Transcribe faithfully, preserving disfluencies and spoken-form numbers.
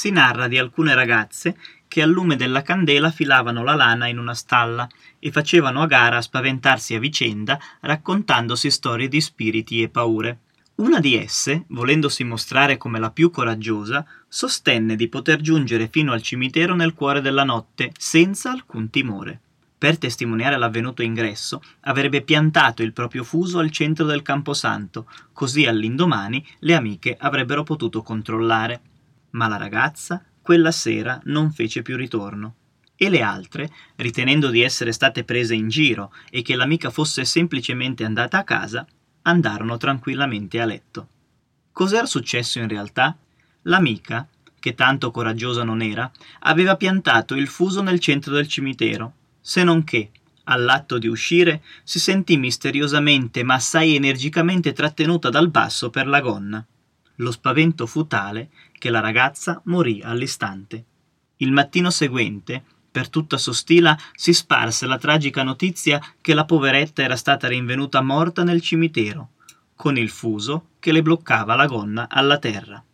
si narra di alcune ragazze che al lume della candela filavano la lana in una stalla e facevano a gara a spaventarsi a vicenda raccontandosi storie di spiriti e paure. Una di esse, volendosi mostrare come la più coraggiosa, sostenne di poter giungere fino al cimitero nel cuore della notte senza alcun timore. Per testimoniare l'avvenuto ingresso, avrebbe piantato il proprio fuso al centro del camposanto, così all'indomani le amiche avrebbero potuto controllare. Ma la ragazza quella sera non fece più ritorno. E le altre, ritenendo di essere state prese in giro e che l'amica fosse semplicemente andata a casa, andarono tranquillamente a letto. Cos'era successo in realtà? L'amica, che tanto coraggiosa non era, aveva piantato il fuso nel centro del cimitero, se non che, all'atto di uscire, si sentì misteriosamente ma assai energicamente trattenuta dal basso per la gonna. Lo spavento fu tale che la ragazza morì all'istante. Il mattino seguente, per tutta Sostila, si sparse la tragica notizia che la poveretta era stata rinvenuta morta nel cimitero, con il fuso che le bloccava la gonna alla terra.